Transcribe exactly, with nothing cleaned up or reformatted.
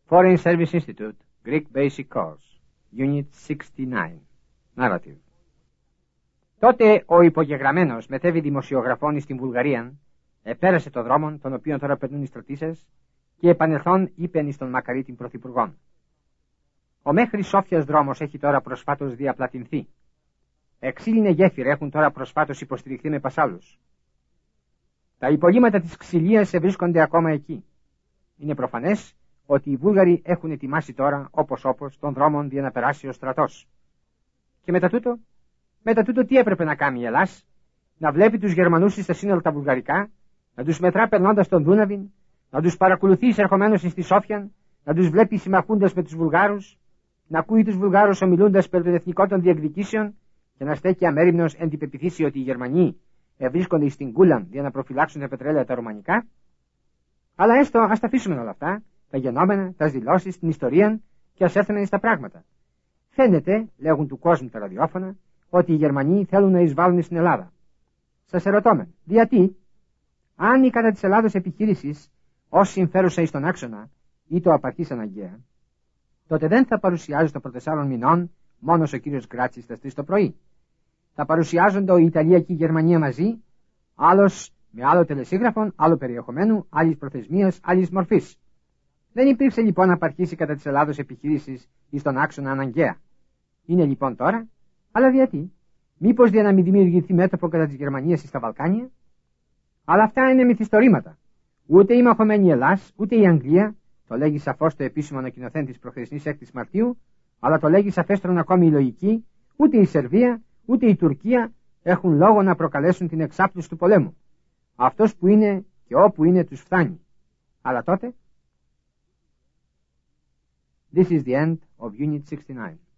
Foreign Service Institute, Greek Basic Course, Unit sixty-nine, Narrative. Τότε ο υπογεγραμμένος μετέβη δημοσιογραφών στην Βουλγαρία, επέρασε το δρόμο, τον οποίο τώρα περνούν οι στρατίσες, και επανελθόν είπεν εις τον Μακαρίτην Πρωθυπουργόν. Ο μέχρι Σόφιας δρόμος έχει τώρα προσφάτως διαπλατινθεί. Εξήλινε γέφυρα έχουν τώρα προσφάτως υποστηριχθεί με πασάλους. Τα υπολείμματα της ξυλίας βρίσκονται ακόμα εκεί. Είναι προφανές ότι οι Βούλγαροι έχουν ετοιμάσει τώρα, όπως όπως, τον δρόμο για να περάσει ο στρατός. Και μετά τούτο, μετά τούτο τι έπρεπε να κάνει η Ελλάς? Να βλέπει τους Γερμανούς στα σύνολα τα βουλγαρικά, να τους μετρά περνώντας τον Δούναβιν, να τους παρακολουθεί εισερχομένως στη Σόφιαν, να τους βλέπει συμμαχούντας με τους Βουλγάρους, να ακούει τους Βουλγάρους ομιλούντας περί των εθνικών των διεκδικήσεων και να στέκει αμέριμνος εν την πεποίθηση ότι οι Γερμανοί βρίσκονται στην Κούλαν για να προφυλάξουν τα πετρέλαια τα ρωμανικά. Αλλά έστω, ας τα αφήσουμε όλα αυτά, τα γενόμενα, τα δηλώσεις, την ιστορία και ας έρθουμε στα πράγματα. Φαίνεται, λέγουν του κόσμου τα ραδιόφωνα, ότι οι Γερμανοί θέλουν να εισβάλλουν στην Ελλάδα. Σας ερωτώμε, γιατί, αν η κατά της Ελλάδος επιχείρησης ως συμφέρουσα εις τον άξονα ή το απαρχής αναγκαία, τότε δεν θα παρουσιάζει το πρωτεσσάρων μηνών μόνος ο κύριος Γκράτσης στα τρεις το πρωί. Θα παρουσιάζονται η Ιταλία και η Γερμανία μαζί, άλλος με άλλο τελεσίγραφον, άλλο περιεχομένου, άλλης προθεσμίας, άλλης μορφής. Δεν υπήρξε λοιπόν απαρχήση κατά της Ελλάδος επιχείρησης εις τον άξονα αναγκαία. Είναι λοιπόν τώρα, αλλά γιατί, μήπως για να μην δημιουργηθεί μέτωπο κατά της Γερμανίας στα Βαλκάνια? Αλλά αυτά είναι μυθιστορήματα. Ούτε η μαχωμένη Ελλάς, ούτε η Αγγλία, το λέγει σαφώς το επίσημο ανακοινωθέν της προχθεσινής έκτη Μαρτίου, αλλά το λέγει σαφέστρον ακόμη η λογική, ούτε η Σερβία, ούτε η Τουρκία έχουν λόγο να προκαλέσουν την εξάπλωση του πολέμου. Αυτός που είναι και όπου είναι τους φτάνει. Αλλά τότε... This is the end of Unit sixty-nine.